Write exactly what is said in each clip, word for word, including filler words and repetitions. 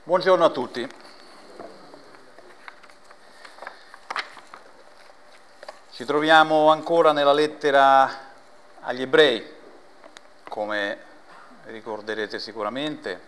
Buongiorno a tutti. Ci troviamo ancora nella lettera agli Ebrei, come ricorderete sicuramente.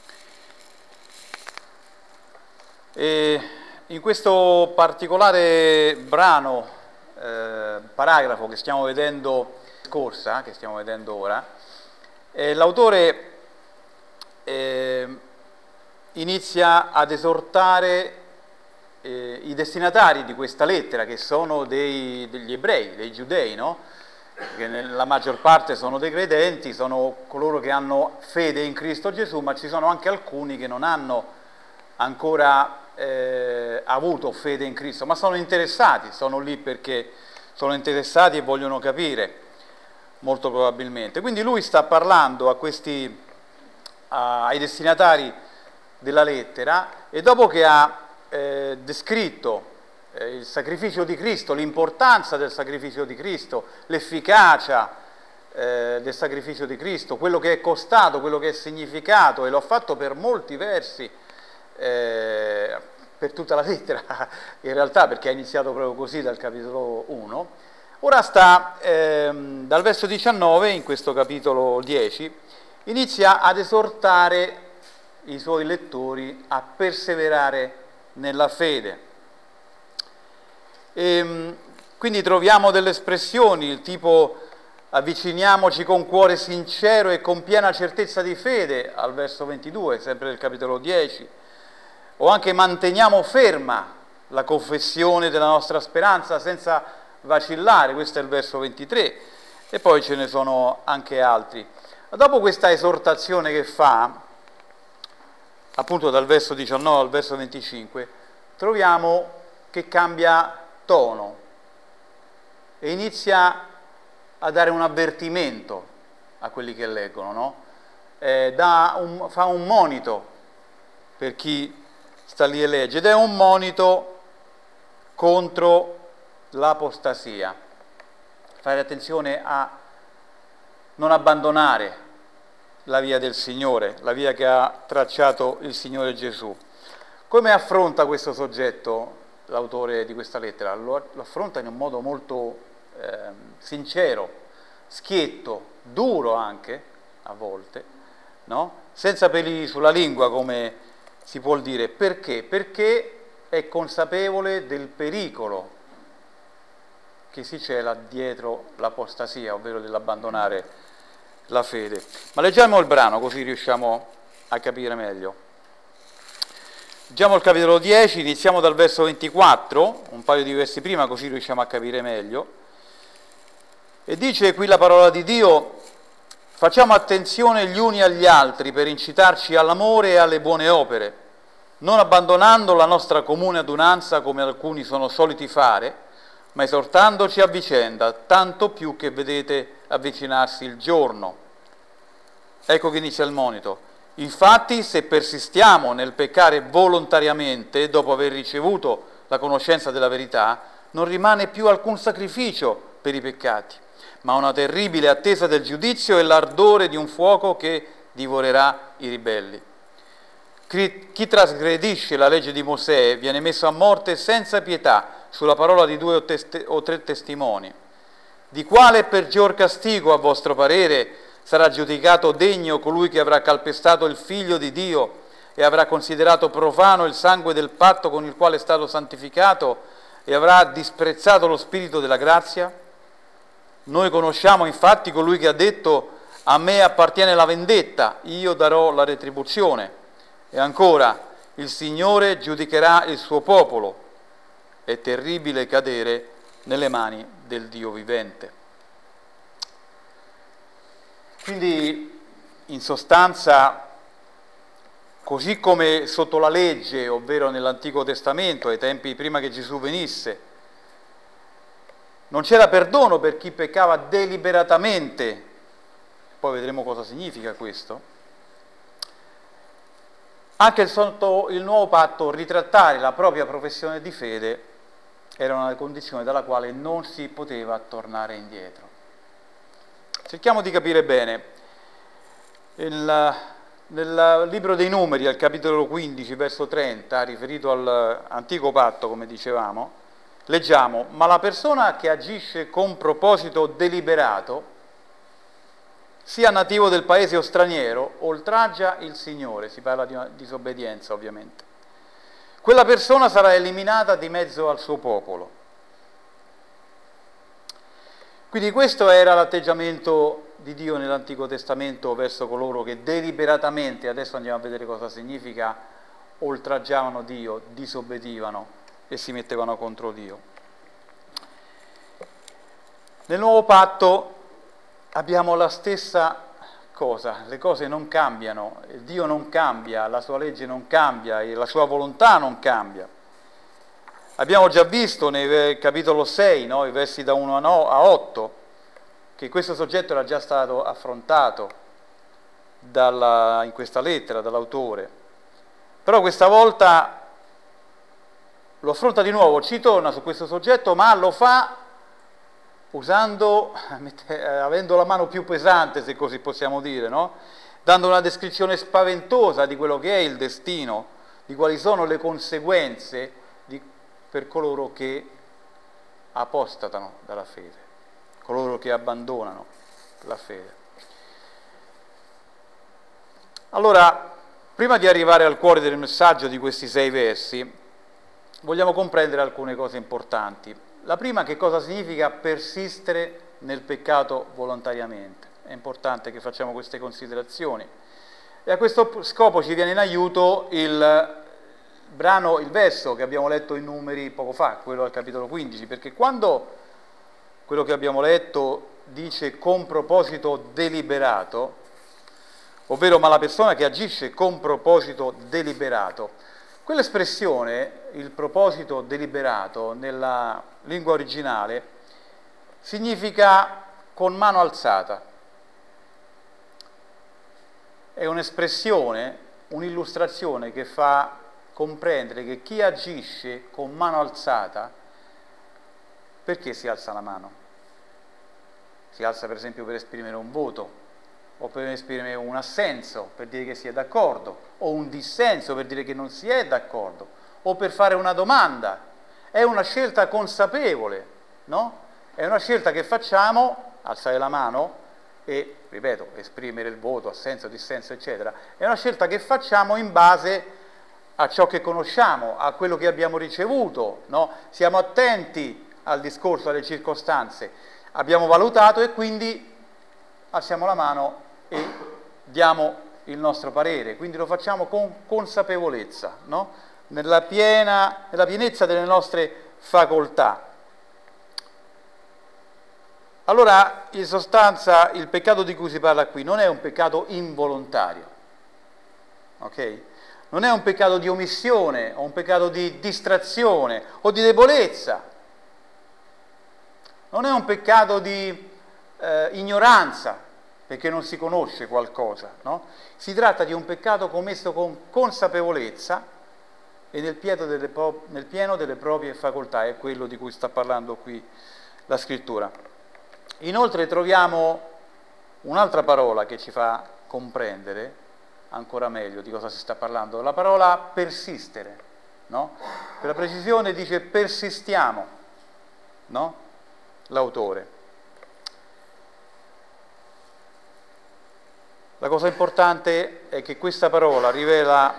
E in questo particolare brano, eh, paragrafo che stiamo vedendo scorsa, che stiamo vedendo ora, eh, l'autore eh, inizia ad esortare eh, i destinatari di questa lettera, che sono dei, degli ebrei, dei giudei, no? Che nella maggior parte sono dei credenti, sono coloro che hanno fede in Cristo Gesù, ma ci sono anche alcuni che non hanno ancora eh, avuto fede in Cristo, ma sono interessati, sono lì perché sono interessati e vogliono capire, molto probabilmente. Quindi lui sta parlando a questi, a, ai destinatari della lettera, e dopo che ha eh, descritto eh, il sacrificio di Cristo, l'importanza del sacrificio di Cristo, l'efficacia eh, del sacrificio di Cristo, quello che è costato, quello che è significato, e l'ho fatto per molti versi, eh, per tutta la lettera in realtà, perché ha iniziato proprio così dal capitolo uno, ora sta ehm, dal verso diciannove, in questo capitolo dieci, inizia ad esortare i suoi lettori a perseverare nella fede. E, quindi troviamo delle espressioni tipo avviciniamoci con cuore sincero e con piena certezza di fede, al verso ventidue, sempre del capitolo dieci, o anche manteniamo ferma la confessione della nostra speranza senza vacillare, questo è il verso ventitré, e poi ce ne sono anche altri. Dopo questa esortazione che fa, appunto dal verso diciannove al verso venticinque, troviamo che cambia tono e inizia a dare un avvertimento a quelli che leggono, no? Eh, dà un, fa un monito per chi sta lì e legge, ed è un monito contro l'apostasia. Fare attenzione a non abbandonare la via del Signore, la via che ha tracciato il Signore Gesù. Come affronta questo soggetto l'autore di questa lettera? Lo, lo affronta in un modo molto eh, sincero, schietto, duro anche, a volte, no? Senza peli sulla lingua, come si può dire. Perché? Perché è consapevole del pericolo che si cela dietro l'apostasia, ovvero dell'abbandonare la fede. Ma leggiamo il brano così riusciamo a capire meglio. Leggiamo il capitolo dieci, iniziamo dal verso ventiquattro, un paio di versi prima, così riusciamo a capire meglio. E dice qui la parola di Dio: facciamo attenzione gli uni agli altri per incitarci all'amore e alle buone opere, non abbandonando la nostra comune adunanza come alcuni sono soliti fare, ma esortandoci a vicenda, tanto più che vedete avvicinarsi il giorno. Ecco che inizia il monito. Infatti, se persistiamo nel peccare volontariamente, dopo aver ricevuto la conoscenza della verità, non rimane più alcun sacrificio per i peccati, ma una terribile attesa del giudizio e l'ardore di un fuoco che divorerà i ribelli. Chi trasgredisce la legge di Mosè viene messo a morte senza pietà sulla parola di due o, teste, o tre testimoni. Di quale peggior castigo, a vostro parere, sarà giudicato degno colui che avrà calpestato il Figlio di Dio e avrà considerato profano il sangue del patto con il quale è stato santificato e avrà disprezzato lo Spirito della grazia? Noi conosciamo infatti colui che ha detto: a me appartiene la vendetta, io darò la retribuzione. E ancora, il Signore giudicherà il suo popolo. È terribile cadere nelle mani del Dio vivente. Quindi, in sostanza, così come sotto la legge, ovvero nell'Antico Testamento, ai tempi prima che Gesù venisse, non c'era perdono per chi peccava deliberatamente, poi vedremo cosa significa questo. Anche sotto il nuovo patto ritrattare la propria professione di fede era una condizione dalla quale non si poteva tornare indietro. Cerchiamo di capire bene. Il Nel libro dei Numeri, al capitolo quindici, verso trenta, riferito all'antico patto, come dicevamo, leggiamo: ma la persona che agisce con proposito deliberato, sia nativo del paese o straniero, oltraggia il Signore. Si parla di una disobbedienza, ovviamente. Quella persona sarà eliminata di mezzo al suo popolo. Quindi questo era l'atteggiamento di Dio nell'Antico Testamento verso coloro che deliberatamente, adesso andiamo a vedere cosa significa, oltraggiavano Dio, disobbedivano e si mettevano contro Dio. Nel Nuovo Patto abbiamo la stessa cosa, le cose non cambiano, Dio non cambia, la sua legge non cambia, la sua volontà non cambia. Abbiamo già visto nel capitolo sei, no, i versi da uno a otto, che questo soggetto era già stato affrontato dalla, in questa lettera dall'autore. Però questa volta lo affronta di nuovo, ci torna su questo soggetto, ma lo fa usando, avendo la mano più pesante, se così possiamo dire, no? Dando una descrizione spaventosa di quello che è il destino, di quali sono le conseguenze di, per coloro che apostatano dalla fede, coloro che abbandonano la fede. Allora, prima di arrivare al cuore del messaggio di questi sei versi, vogliamo comprendere alcune cose importanti. La prima, che cosa significa persistere nel peccato volontariamente. È importante che facciamo queste considerazioni. E a questo scopo ci viene in aiuto il brano, il verso che abbiamo letto in Numeri poco fa, quello al capitolo quindici, perché quando quello che abbiamo letto dice con proposito deliberato, ovvero ma la persona che agisce con proposito deliberato, quell'espressione, il proposito deliberato, nella lingua originale, significa con mano alzata. È un'espressione, un'illustrazione che fa comprendere che chi agisce con mano alzata, perché si alza la mano? Si alza per esempio per esprimere un voto, o per esprimere un assenso, per dire che si è d'accordo, o un dissenso, per dire che non si è d'accordo, o per fare una domanda. È una scelta consapevole, no? È una scelta che facciamo, alzare la mano e, ripeto, esprimere il voto, assenso, dissenso, eccetera. È una scelta che facciamo in base a ciò che conosciamo, a quello che abbiamo ricevuto, no? Siamo attenti al discorso, alle circostanze, abbiamo valutato e quindi alziamo la mano e diamo il nostro parere, quindi lo facciamo con consapevolezza, no? Nella piena, nella pienezza delle nostre facoltà. Allora, in sostanza, il peccato di cui si parla qui non è un peccato involontario, ok? Non è un peccato di omissione, o un peccato di distrazione, o di debolezza. Non è un peccato di eh, ignoranza, perché non si conosce qualcosa, no? Si tratta di un peccato commesso con consapevolezza e nel pieno delle, nel pieno delle proprie facoltà, è quello di cui sta parlando qui la Scrittura. Inoltre troviamo un'altra parola che ci fa comprendere ancora meglio di cosa si sta parlando, la parola persistere, no? Per la precisione dice persistiamo, no? L'autore. La cosa importante è che questa parola rivela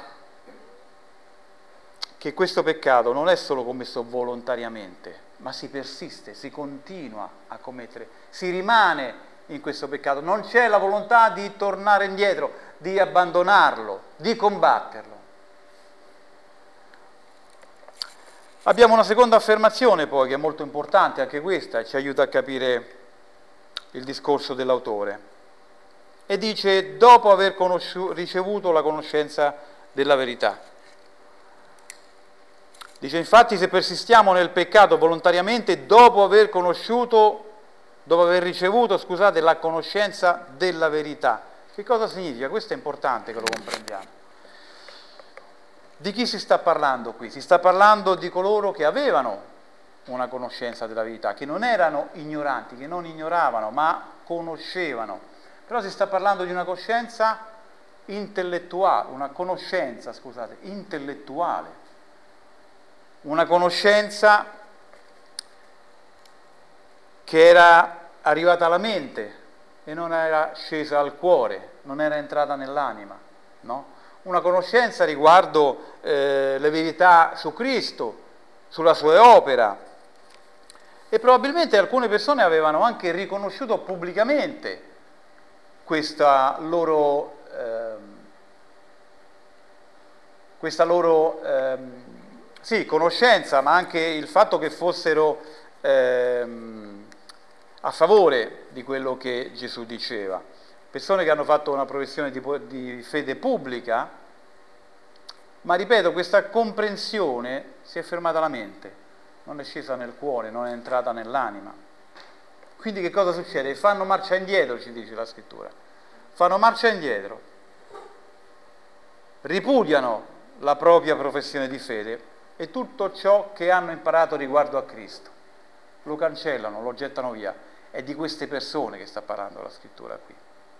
che questo peccato non è solo commesso volontariamente, ma si persiste, si continua a commettere, si rimane in questo peccato, non c'è la volontà di tornare indietro, di abbandonarlo, di combatterlo. Abbiamo una seconda affermazione poi che è molto importante, anche questa, e ci aiuta a capire il discorso dell'autore. E dice dopo aver conosciuto, ricevuto la conoscenza della verità. Dice infatti se persistiamo nel peccato volontariamente dopo aver conosciuto, dopo aver ricevuto, scusate, la conoscenza della verità. Che cosa significa? Questo è importante che lo comprendiamo. Di chi si sta parlando qui? Si sta parlando di coloro che avevano una conoscenza della verità, che non erano ignoranti, che non ignoravano, ma conoscevano. Però si sta parlando di una coscienza intellettuale, una conoscenza, scusate, intellettuale, una conoscenza che era arrivata alla mente e non era scesa al cuore, non era entrata nell'anima, no? Una conoscenza riguardo eh, le verità su Cristo, sulla sua opera, e probabilmente alcune persone avevano anche riconosciuto pubblicamente questa loro, ehm, questa loro ehm, sì, conoscenza, ma anche il fatto che fossero ehm, a favore di quello che Gesù diceva. Persone che hanno fatto una professione di, di fede pubblica, ma ripeto, questa comprensione si è fermata alla mente, non è scesa nel cuore, non è entrata nell'anima. Quindi che cosa succede? Fanno marcia indietro, ci dice la scrittura. Fanno marcia indietro, ripudiano la propria professione di fede e tutto ciò che hanno imparato riguardo a Cristo. Lo cancellano, lo gettano via. È di queste persone che sta parlando la scrittura qui.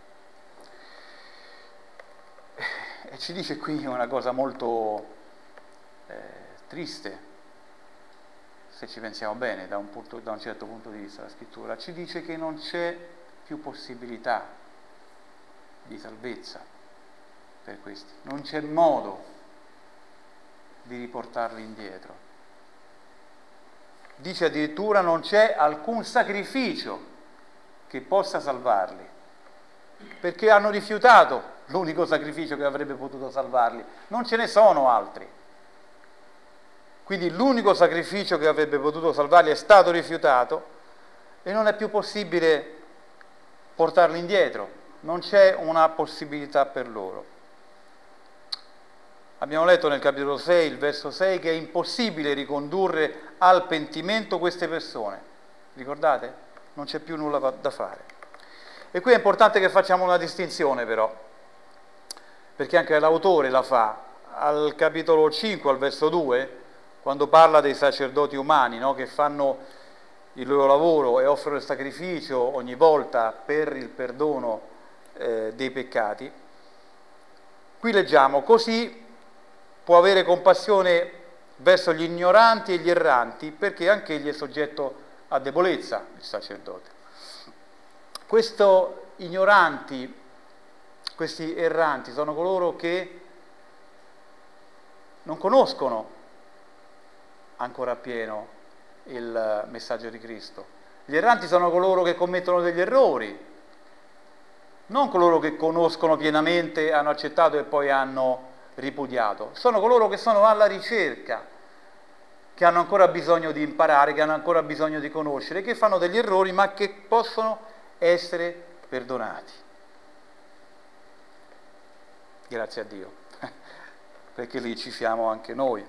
E ci dice qui una cosa molto eh, triste, se ci pensiamo bene da un, punto, da un certo punto di vista. La scrittura ci dice che non c'è più possibilità di salvezza per questi, non c'è modo di riportarli indietro. Dice addirittura non c'è alcun sacrificio che possa salvarli, perché hanno rifiutato l'unico sacrificio che avrebbe potuto salvarli, non ce ne sono altri. Quindi l'unico sacrificio che avrebbe potuto salvarli è stato rifiutato e non è più possibile portarli indietro, non c'è una possibilità per loro. Abbiamo letto nel capitolo sei, il verso sei, che è impossibile ricondurre al pentimento queste persone. Ricordate? Non c'è più nulla da fare. E qui è importante che facciamo una distinzione però, perché anche l'autore la fa. Al capitolo cinque, al verso due, quando parla dei sacerdoti umani, no, che fanno il loro lavoro e offrono il sacrificio ogni volta per il perdono eh, dei peccati, qui leggiamo: così può avere compassione verso gli ignoranti e gli erranti, perché anche egli è soggetto a debolezza, il sacerdote. Questi ignoranti, questi erranti, sono coloro che non conoscono ancora appieno il messaggio di Cristo. Gli erranti sono coloro che commettono degli errori, non coloro che conoscono pienamente, hanno accettato e poi hanno ripudiato. Sono coloro che sono alla ricerca, che hanno ancora bisogno di imparare, che hanno ancora bisogno di conoscere, che fanno degli errori ma che possono essere perdonati. Grazie a Dio, perché lì ci siamo anche noi.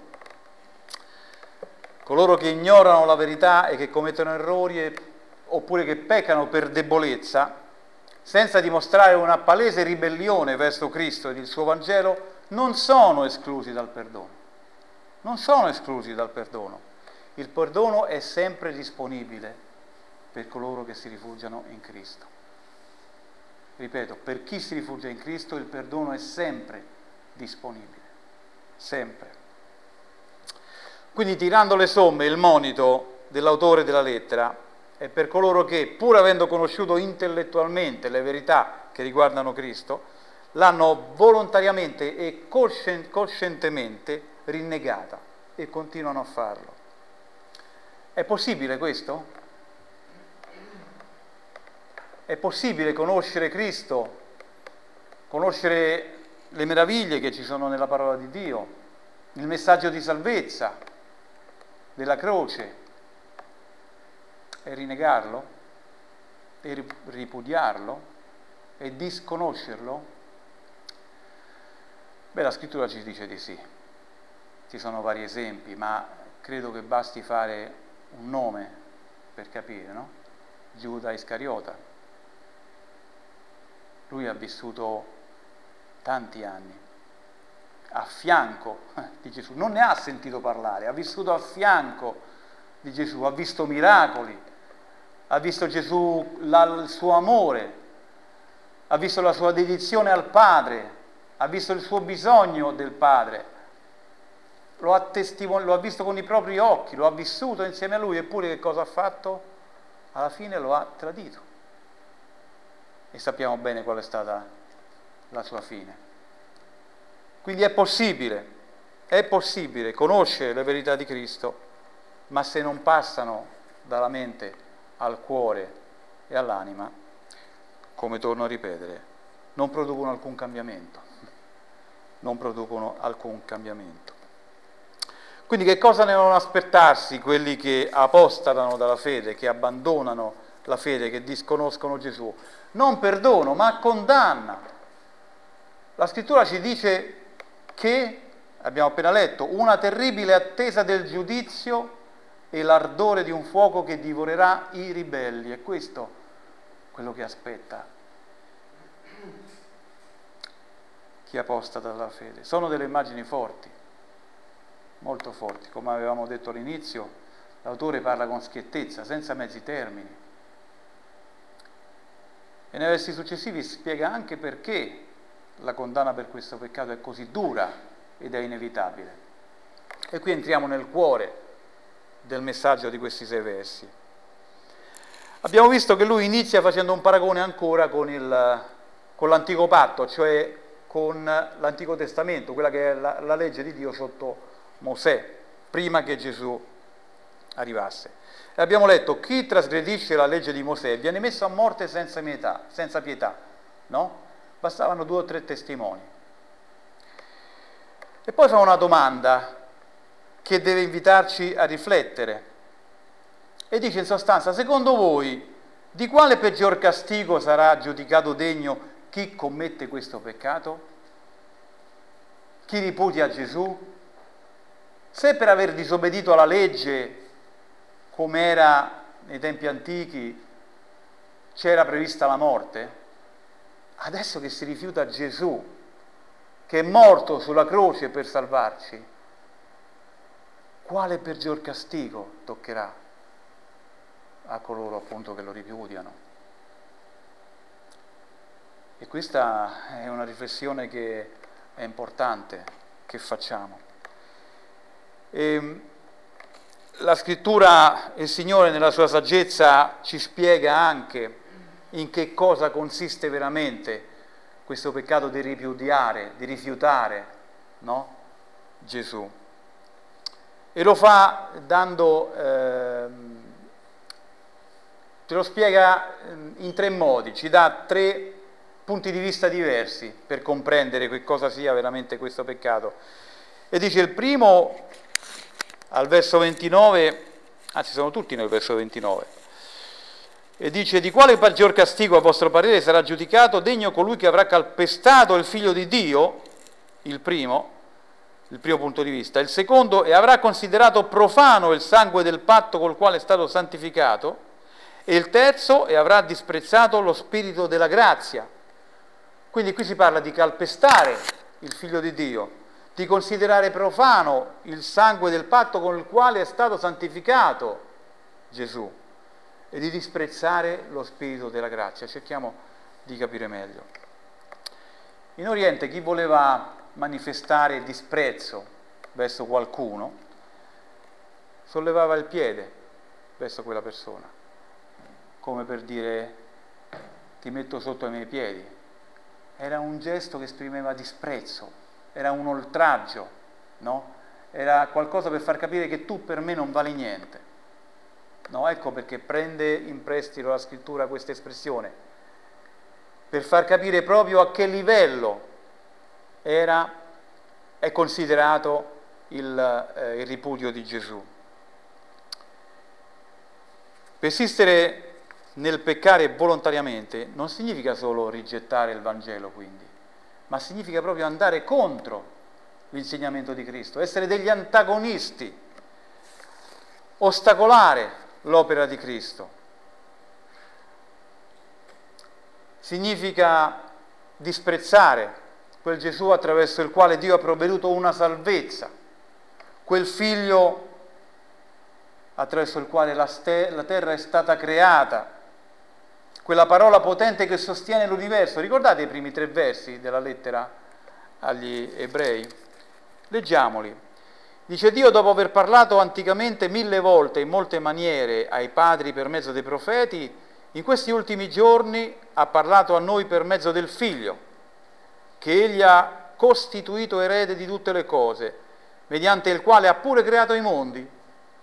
Coloro che ignorano la verità e che commettono errori e, oppure che peccano per debolezza, senza dimostrare una palese ribellione verso Cristo ed il suo Vangelo, non sono esclusi dal perdono. Non sono esclusi dal perdono. Il perdono è sempre disponibile per coloro che si rifugiano in Cristo. Ripeto, per chi si rifugia in Cristo il perdono è sempre disponibile. Sempre. Quindi, tirando le somme, il monito dell'autore della lettera è per coloro che, pur avendo conosciuto intellettualmente le verità che riguardano Cristo, l'hanno volontariamente e coscientemente rinnegata e continuano a farlo. È possibile questo? È possibile conoscere Cristo, conoscere le meraviglie che ci sono nella parola di Dio, il messaggio di salvezza della croce, e rinnegarlo, e ripudiarlo, e disconoscerlo? Beh, la scrittura ci dice di sì. Ci sono vari esempi, ma credo che basti fare un nome per capire, no? Giuda Iscariota. Lui ha vissuto tanti anni a fianco di Gesù, non ne ha sentito parlare, ha vissuto a fianco di Gesù, ha visto miracoli, ha visto Gesù, la, il suo amore, ha visto la sua dedizione al Padre, ha visto il suo bisogno del Padre, lo ha, testimon- lo ha visto con i propri occhi, lo ha vissuto insieme a lui, eppure che cosa ha fatto? Alla fine lo ha tradito. E sappiamo bene qual è stata la sua fine. Quindi è possibile, è possibile conoscere le verità di Cristo, ma se non passano dalla mente al cuore e all'anima, come torno a ripetere, non producono alcun cambiamento. Non producono alcun cambiamento. Quindi che cosa ne devono aspettarsi quelli che apostatano dalla fede, che abbandonano la fede, che disconoscono Gesù? Non perdono, ma condanna. La Scrittura ci dice che, abbiamo appena letto, una terribile attesa del giudizio e l'ardore di un fuoco che divorerà i ribelli. È questo quello che aspetta chi apostata dalla fede. Sono delle immagini forti, molto forti. Come avevamo detto all'inizio, l'autore parla con schiettezza, senza mezzi termini. E nei versi successivi spiega anche perché la condanna per questo peccato è così dura ed è inevitabile. E qui entriamo nel cuore del messaggio di questi sei versi. Abbiamo visto che lui inizia facendo un paragone ancora con, il, con l'antico patto, cioè con l'Antico Testamento, quella che è la, la legge di Dio sotto Mosè, prima che Gesù arrivasse. E abbiamo letto: chi trasgredisce la legge di Mosè viene messo a morte senza pietà, senza pietà, no? Bastavano due o tre testimoni. E poi fa una domanda che deve invitarci a riflettere. E dice in sostanza: secondo voi di quale peggior castigo sarà giudicato degno chi commette questo peccato? Chi ripudia Gesù? Se per aver disobbedito alla legge, come era nei tempi antichi, c'era prevista la morte, adesso che si rifiuta Gesù, che è morto sulla croce per salvarci, quale peggior castigo toccherà a coloro appunto che lo ripudiano? E questa è una riflessione che è importante che facciamo. E la Scrittura, il Signore nella sua saggezza ci spiega anche in che cosa consiste veramente questo peccato di ripudiare, di rifiutare, no? Gesù. E lo fa dando, eh, te lo spiega in tre modi, ci dà tre punti di vista diversi per comprendere che cosa sia veramente questo peccato. E dice: il primo, al verso ventinove, anzi sono tutti nel verso ventinove, e dice: di quale peggior castigo a vostro parere sarà giudicato degno colui che avrà calpestato il Figlio di Dio? Il primo, il primo punto di vista. Il secondo, e avrà considerato profano il sangue del patto col quale è stato santificato. E il terzo, e avrà disprezzato lo spirito della grazia. Quindi qui si parla di calpestare il Figlio di Dio, di considerare profano il sangue del patto con il quale è stato santificato Gesù e di disprezzare lo spirito della grazia. Cerchiamo di capire meglio. In Oriente chi voleva manifestare disprezzo verso qualcuno sollevava il piede verso quella persona, come per dire: ti metto sotto i miei piedi. Era un gesto che esprimeva disprezzo, era un oltraggio, no? Era qualcosa per far capire che tu per me non vali niente. No, ecco perché prende in prestito la Scrittura questa espressione, per far capire proprio a che livello era, è considerato il, eh, il ripudio di Gesù. Persistere nel peccare volontariamente non significa solo rigettare il Vangelo, quindi, ma significa proprio andare contro l'insegnamento di Cristo, essere degli antagonisti, ostacolare l'opera di Cristo. Significa disprezzare quel Gesù attraverso il quale Dio ha provveduto una salvezza, quel Figlio attraverso il quale la, ste- la terra è stata creata, quella parola potente che sostiene l'universo. Ricordate i primi tre versi della lettera agli ebrei. Leggiamoli. Dice: Dio, dopo aver parlato anticamente mille volte in molte maniere ai padri per mezzo dei profeti, in questi ultimi giorni ha parlato a noi per mezzo del Figlio, che Egli ha costituito erede di tutte le cose, mediante il quale ha pure creato i mondi.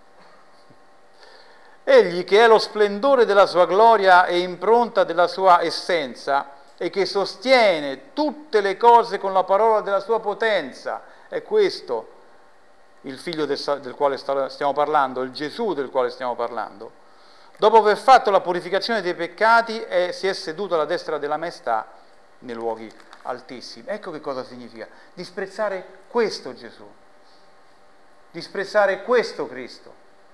Egli, che è lo splendore della sua gloria e impronta della sua essenza, e che sostiene tutte le cose con la parola della sua potenza, è questo il Figlio del, del quale stiamo parlando, il Gesù del quale stiamo parlando. Dopo aver fatto la purificazione dei peccati, è, si è seduto alla destra della maestà nei luoghi altissimi. Ecco che cosa significa: disprezzare questo Gesù, disprezzare questo Cristo.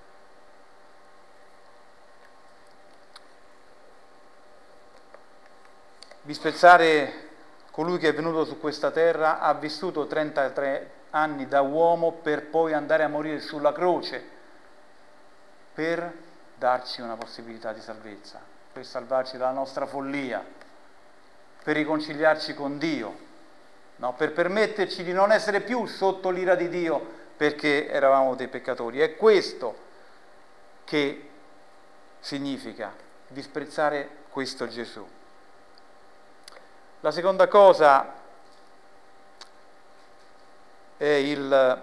Disprezzare colui che è venuto su questa terra, ha vissuto trentatré anni da uomo per poi andare a morire sulla croce, per darci una possibilità di salvezza, per salvarci dalla nostra follia, per riconciliarci con Dio, no? Per permetterci di non essere più sotto l'ira di Dio perché eravamo dei peccatori. È questo che significa disprezzare questo Gesù. La seconda cosa è il,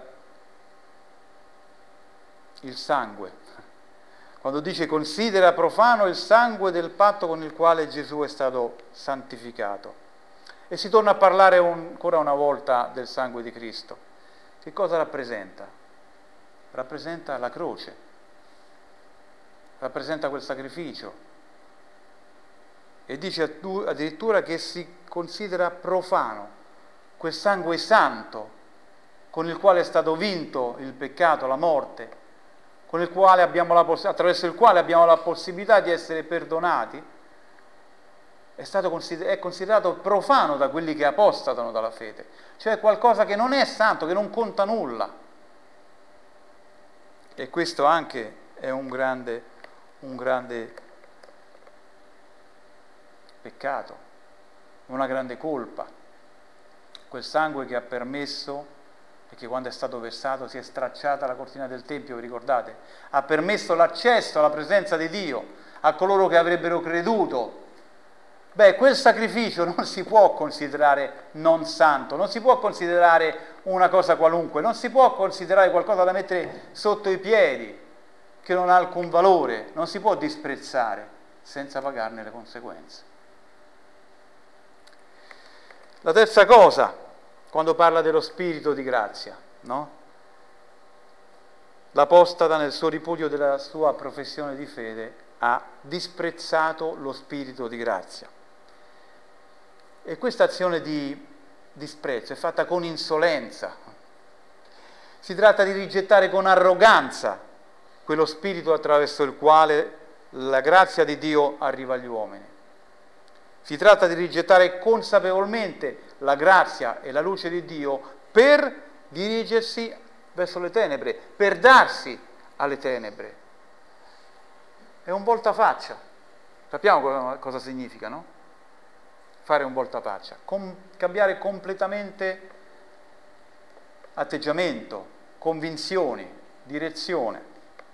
il sangue. Quando dice: considera profano il sangue del patto con il quale Gesù è stato santificato. E si torna a parlare un, ancora una volta del sangue di Cristo. Che cosa rappresenta? Rappresenta la croce, rappresenta quel sacrificio. E dice addirittura che si considera profano quel sangue santo con il quale è stato vinto il peccato, la morte, con il quale abbiamo la poss- attraverso il quale abbiamo la possibilità di essere perdonati, è, stato consider- è considerato profano da quelli che apostatano dalla fede, cioè qualcosa che non è santo, che non conta nulla. E questo anche è un grande, un grande peccato, una grande colpa. Quel sangue che ha permesso, perché quando è stato versato si è stracciata la cortina del Tempio, vi ricordate? Ha permesso l'accesso alla presenza di Dio a coloro che avrebbero creduto. Beh, quel sacrificio non si può considerare non santo, non si può considerare una cosa qualunque, non si può considerare qualcosa da mettere sotto i piedi, che non ha alcun valore, non si può disprezzare senza pagarne le conseguenze. La terza cosa, quando parla dello spirito di grazia, no? L'apostata nel suo ripudio della sua professione di fede ha disprezzato lo spirito di grazia. E questa azione di disprezzo è fatta con insolenza. Si tratta di rigettare con arroganza quello spirito attraverso il quale la grazia di Dio arriva agli uomini. Si tratta di rigettare consapevolmente la grazia e la luce di Dio per dirigersi verso le tenebre, per darsi alle tenebre. È un voltafaccia. Sappiamo cosa significa, no? Fare un voltafaccia, Com- cambiare completamente atteggiamento, convinzioni, direzione.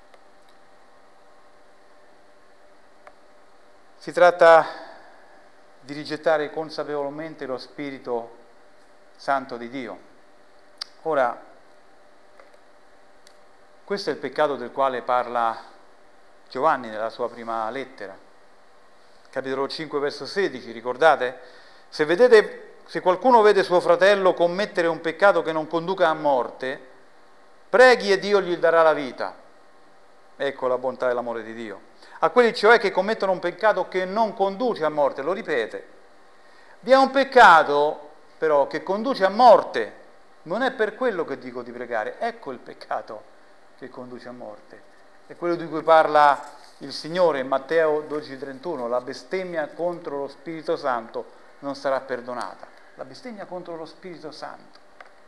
Si tratta di rigettare consapevolmente lo Spirito Santo di Dio. Ora, questo è il peccato del quale parla Giovanni nella sua prima lettera, capitolo cinque, verso sedici, ricordate? Se vedete, se qualcuno vede suo fratello commettere un peccato che non conduca a morte, preghi e Dio gli darà la vita. Ecco la bontà e l'amore di Dio. A quelli cioè che commettono un peccato che non conduce a morte, lo ripete. Vi è un peccato però che conduce a morte, non è per quello che dico di pregare, ecco il peccato che conduce a morte. È quello di cui parla il Signore in Matteo dodici trentuno, la bestemmia contro lo Spirito Santo non sarà perdonata. La bestemmia contro lo Spirito Santo.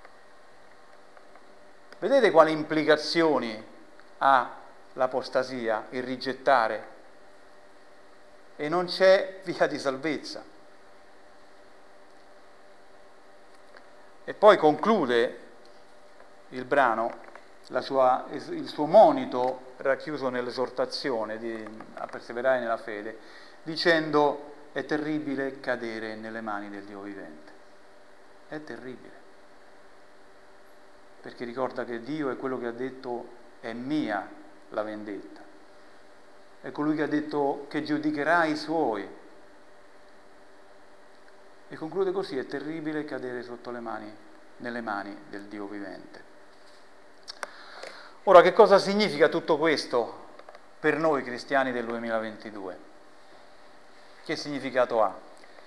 Vedete quali implicazioni ha l'apostasia, il rigettare? E non c'è via di salvezza. E poi conclude il brano, la sua, il suo monito racchiuso nell'esortazione di, a perseverare nella fede, dicendo: è terribile cadere nelle mani del Dio vivente. È terribile. Perché ricorda che Dio è quello che ha detto: è mia la vendetta. È colui che ha detto che giudicherà i suoi. E conclude così: è terribile cadere sotto le mani, nelle mani del Dio vivente. Ora, che cosa significa tutto questo per noi cristiani del duemilaventidue? Che significato ha?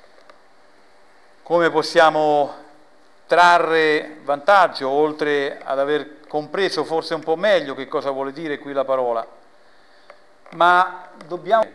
Come possiamo trarre vantaggio, oltre ad aver compreso forse un po' meglio che cosa vuole dire qui la parola? Ma dobbiamo...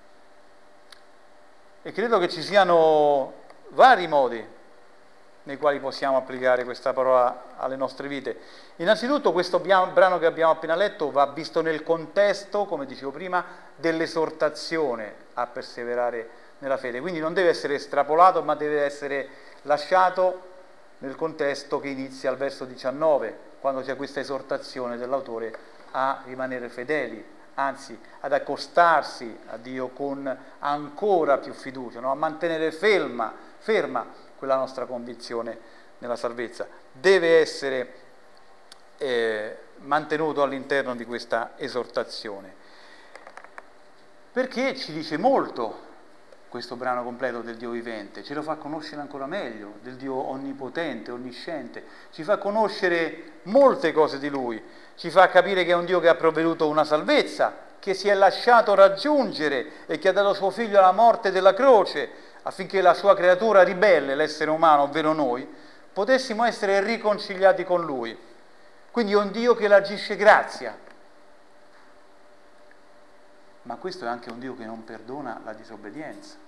E credo che ci siano vari modi nei quali possiamo applicare questa parola alle nostre vite. Innanzitutto questo brano che abbiamo appena letto va visto nel contesto, come dicevo prima, dell'esortazione a perseverare nella fede. Quindi non deve essere estrapolato, ma deve essere lasciato nel contesto che inizia al verso diciannove, quando c'è questa esortazione dell'autore a rimanere fedeli, anzi ad accostarsi a Dio con ancora più fiducia, no? A mantenere ferma, ferma quella nostra convinzione nella salvezza. Deve essere eh, mantenuto all'interno di questa esortazione, perché ci dice molto questo brano completo del Dio vivente, ce lo fa conoscere ancora meglio, del Dio onnipotente, onnisciente, ci fa conoscere molte cose di Lui, ci fa capire che è un Dio che ha provveduto una salvezza, che si è lasciato raggiungere e che ha dato suo Figlio alla morte della croce, affinché la sua creatura ribelle, l'essere umano, ovvero noi, potessimo essere riconciliati con Lui. Quindi è un Dio che l'agisce grazia. Ma questo è anche un Dio che non perdona la disobbedienza.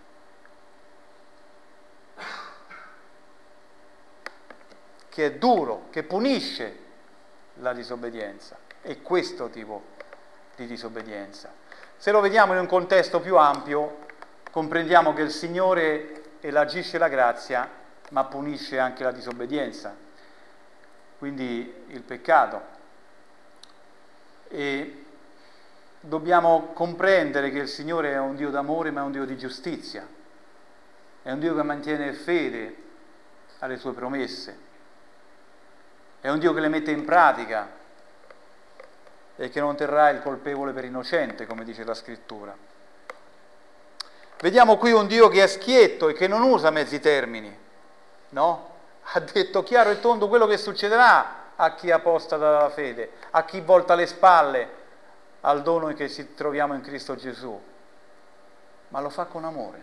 Che è duro, che punisce la disobbedienza. E questo tipo di disobbedienza. Se lo vediamo in un contesto più ampio, comprendiamo che il Signore elagisce la grazia, ma punisce anche la disobbedienza, quindi il peccato. E dobbiamo comprendere che il Signore è un Dio d'amore, ma è un Dio di giustizia. È un Dio che mantiene fede alle sue promesse. È un Dio che le mette in pratica e che non terrà il colpevole per innocente, come dice la Scrittura. Vediamo qui un Dio che è schietto e che non usa mezzi termini, no? Ha detto chiaro e tondo quello che succederà a chi apostata dalla fede, a chi volta le spalle al dono che ci troviamo in Cristo Gesù, ma lo fa con amore.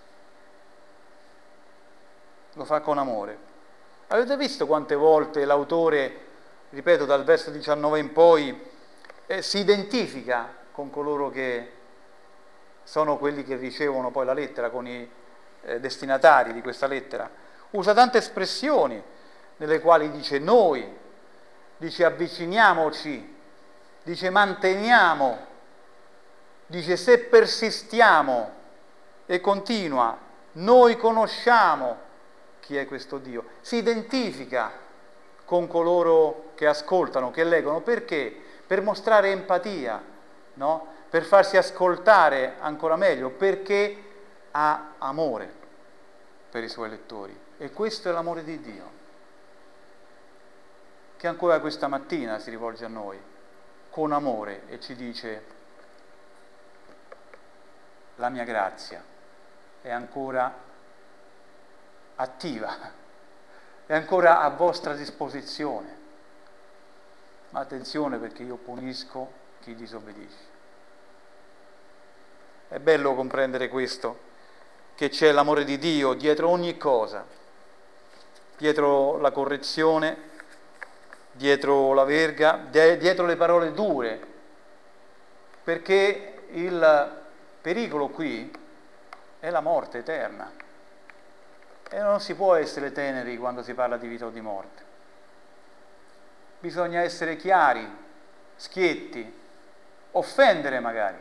Lo fa con amore. Avete visto quante volte l'autore, ripeto, dal verso diciannove in poi, eh, si identifica con coloro che sono quelli che ricevono poi la lettera, con i eh, destinatari di questa lettera. Usa tante espressioni nelle quali dice noi, dice avviciniamoci, dice manteniamo, dice se persistiamo, e continua, noi conosciamo chi è questo Dio. Si identifica con coloro che ascoltano, che leggono. Perché? Per mostrare empatia, no? Per farsi ascoltare ancora meglio, perché ha amore per i suoi lettori. E questo è l'amore di Dio, che ancora questa mattina si rivolge a noi con amore e ci dice: la mia grazia è ancora attiva, è ancora a vostra disposizione. Ma attenzione, perché io punisco chi disobbedisce. È bello comprendere questo, che c'è l'amore di Dio dietro ogni cosa, dietro la correzione, dietro la verga, dietro le parole dure, perché il pericolo qui è la morte eterna e non si può essere teneri quando si parla di vita o di morte. Bisogna essere chiari, schietti, offendere magari,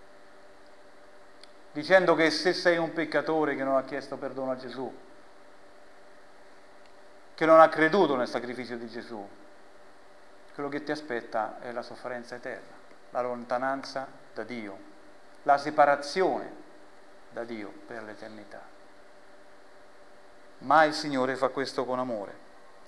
dicendo che se sei un peccatore che non ha chiesto perdono a Gesù, che non ha creduto nel sacrificio di Gesù, quello che ti aspetta è la sofferenza eterna, la lontananza da Dio, la separazione da Dio per l'eternità. Ma il Signore fa questo con amore.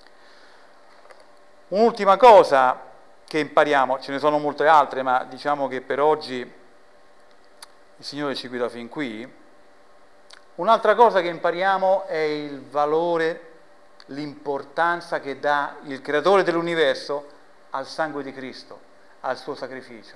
Un'ultima cosa che impariamo, ce ne sono molte altre, ma diciamo che per oggi il Signore ci guida fin qui. Un'altra cosa che impariamo è il valore, l'importanza che dà il Creatore dell'universo al sangue di Cristo, al suo sacrificio.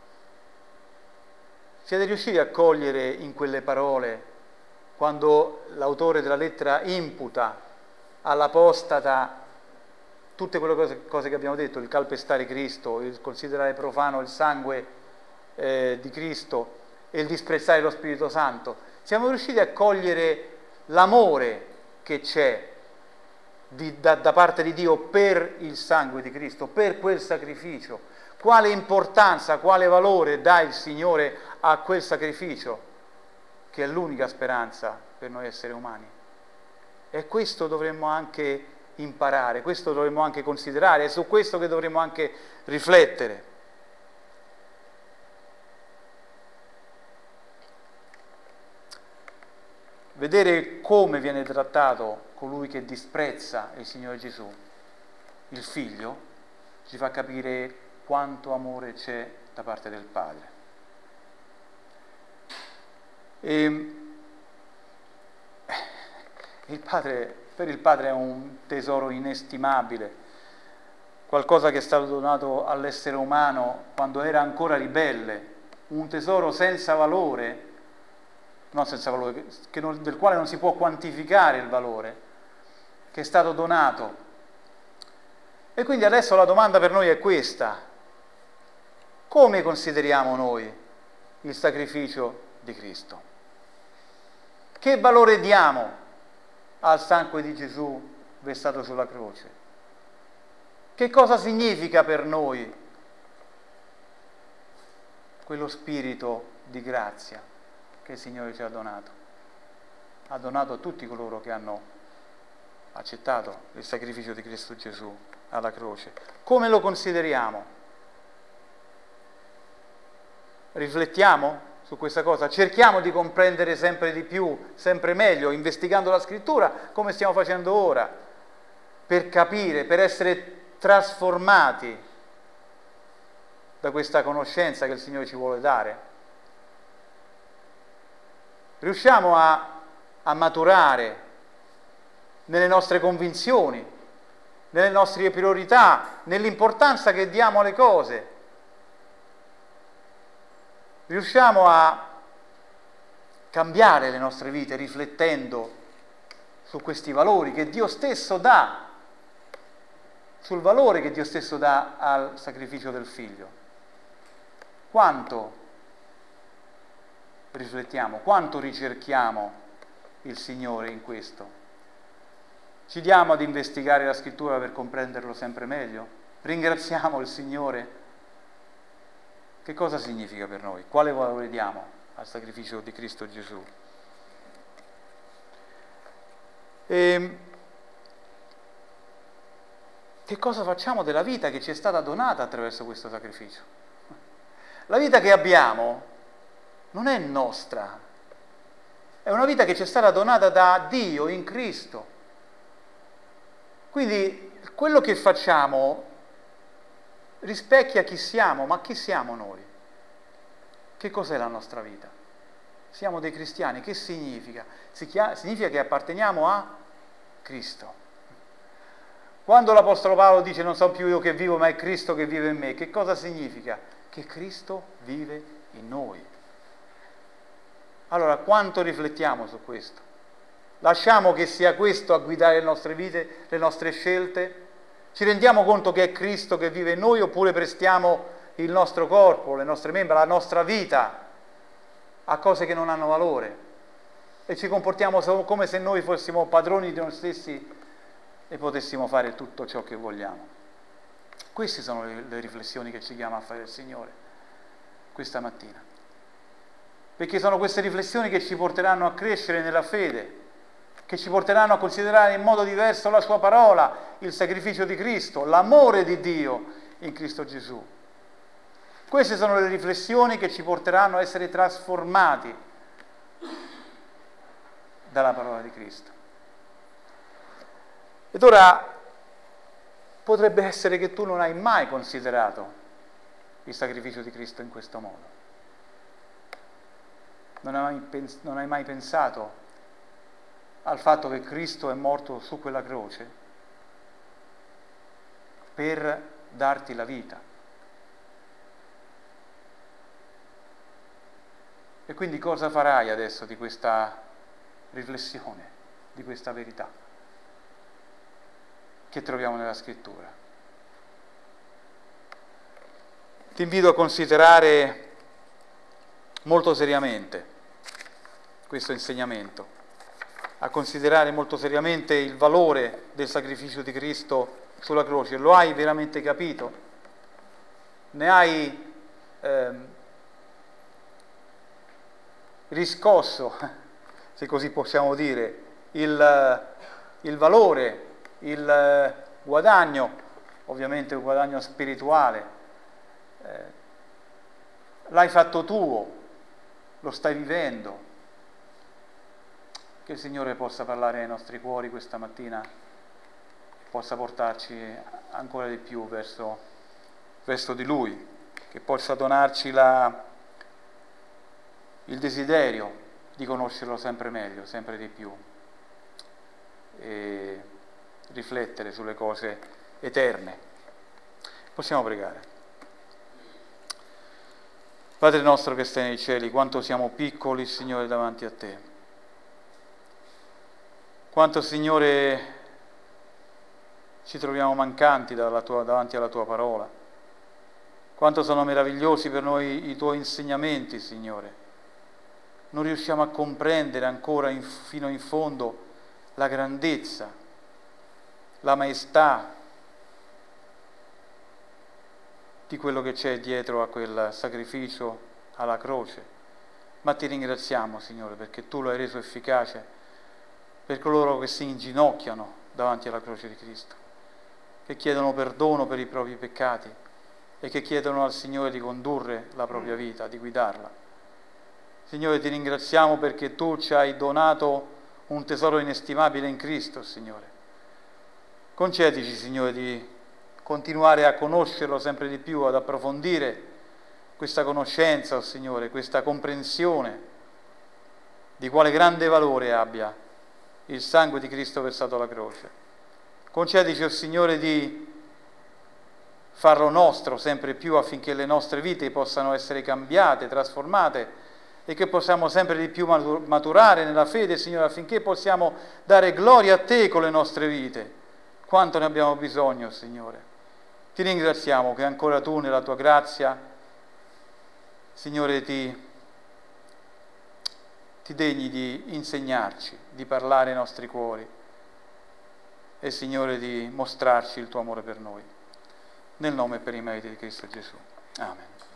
Siete riusciti a cogliere in quelle parole, quando l'autore della lettera imputa all'apostata tutte quelle cose, cose che abbiamo detto, il calpestare Cristo, il considerare profano il sangue eh, di Cristo e il disprezzare lo Spirito Santo, siamo riusciti a cogliere l'amore che c'è di, da, da parte di Dio per il sangue di Cristo, per quel sacrificio. Quale importanza, quale valore dà il Signore a quel sacrificio, che è l'unica speranza per noi esseri umani. E questo dovremmo anche imparare, questo dovremmo anche considerare, è su questo che dovremmo anche riflettere. Vedere come viene trattato colui che disprezza il Signore Gesù, il Figlio, ci fa capire quanto amore c'è da parte del Padre. E il Padre, per il Padre è un tesoro inestimabile, qualcosa che è stato donato all'essere umano quando era ancora ribelle, un tesoro senza valore, non senza valore, che non, del quale non si può quantificare il valore, che è stato donato. E quindi adesso la domanda per noi è questa: come consideriamo noi il sacrificio di Cristo? Che valore diamo al sangue di Gesù versato sulla croce? Che cosa significa per noi quello spirito di grazia che il Signore ci ha donato? Ha donato a tutti coloro che hanno accettato il sacrificio di Cristo Gesù alla croce. Come lo consideriamo? Riflettiamo su questa cosa, cerchiamo di comprendere sempre di più, sempre meglio, investigando la Scrittura, come stiamo facendo ora, per capire, per essere trasformati da questa conoscenza che il Signore ci vuole dare. Riusciamo a, a maturare nelle nostre convinzioni, nelle nostre priorità, nell'importanza che diamo alle cose. Riusciamo a cambiare le nostre vite riflettendo su questi valori che Dio stesso dà, sul valore che Dio stesso dà al sacrificio del Figlio. Quanto riflettiamo, quanto ricerchiamo il Signore in questo? Ci diamo ad investigare la Scrittura per comprenderlo sempre meglio? Ringraziamo il Signore? Che cosa significa per noi? Quale valore diamo al sacrificio di Cristo Gesù? E che cosa facciamo della vita che ci è stata donata attraverso questo sacrificio? La vita che abbiamo non è nostra, è una vita che ci è stata donata da Dio in Cristo. Quindi quello che facciamo rispecchia chi siamo, ma chi siamo noi? Che cos'è la nostra vita? Siamo dei cristiani, che significa? Significa che apparteniamo a Cristo. Quando l'Apostolo Paolo dice non sono più io che vivo, ma è Cristo che vive in me, che cosa significa? Che Cristo vive in noi. Allora, quanto riflettiamo su questo? Lasciamo che sia questo a guidare le nostre vite, le nostre scelte? Ci rendiamo conto che è Cristo che vive in noi, oppure prestiamo il nostro corpo, le nostre membra, la nostra vita a cose che non hanno valore e ci comportiamo come se noi fossimo padroni di noi stessi e potessimo fare tutto ciò che vogliamo? Queste sono le, le riflessioni che ci chiama a fare il Signore questa mattina, perché sono queste riflessioni che ci porteranno a crescere nella fede, che ci porteranno a considerare in modo diverso la sua parola, il sacrificio di Cristo, l'amore di Dio in Cristo Gesù. Queste sono le riflessioni che ci porteranno a essere trasformati dalla parola di Cristo. Ed ora potrebbe essere che tu non hai mai considerato il sacrificio di Cristo in questo modo. Non hai mai, pens- non hai mai pensato al fatto che Cristo è morto su quella croce per darti la vita. E quindi cosa farai adesso di questa riflessione, di questa verità che troviamo nella Scrittura? Ti invito a considerare molto seriamente questo insegnamento, a considerare molto seriamente il valore del sacrificio di Cristo sulla croce. Lo hai veramente capito? Ne hai ehm, riscosso, se così possiamo dire, il, il valore, il guadagno, ovviamente un guadagno spirituale, eh, l'hai fatto tuo, lo stai vivendo. Che il Signore possa parlare ai nostri cuori questa mattina, possa portarci ancora di più verso, verso di Lui, che possa donarci la, il desiderio di conoscerlo sempre meglio, sempre di più, e riflettere sulle cose eterne. Possiamo pregare. Padre nostro che stai nei cieli, quanto siamo piccoli, Signore, davanti a Te. Quanto, Signore, ci troviamo mancanti dalla tua, davanti alla Tua parola. Quanto sono meravigliosi per noi i Tuoi insegnamenti, Signore. Non riusciamo a comprendere ancora in, fino in fondo la grandezza, la maestà di quello che c'è dietro a quel sacrificio alla croce. Ma Ti ringraziamo, Signore, perché Tu lo hai reso efficace per coloro che si inginocchiano davanti alla croce di Cristo, che chiedono perdono per i propri peccati e che chiedono al Signore di condurre la propria vita, di guidarla. Signore, Ti ringraziamo perché Tu ci hai donato un tesoro inestimabile in Cristo, Signore. Concedici, Signore, di continuare a conoscerlo sempre di più, ad approfondire questa conoscenza, oh Signore, questa comprensione di quale grande valore abbia il sangue di Cristo versato alla croce. Concedici, oh Signore, di farlo nostro sempre più affinché le nostre vite possano essere cambiate, trasformate e che possiamo sempre di più maturare nella fede, Signore, affinché possiamo dare gloria a Te con le nostre vite. Quanto ne abbiamo bisogno, Signore. Ti ringraziamo che ancora Tu, nella Tua grazia, Signore, ti ti degni di insegnarci, di parlare ai nostri cuori e, Signore, di mostrarci il Tuo amore per noi. Nel nome e per i meriti di Cristo Gesù. Amen.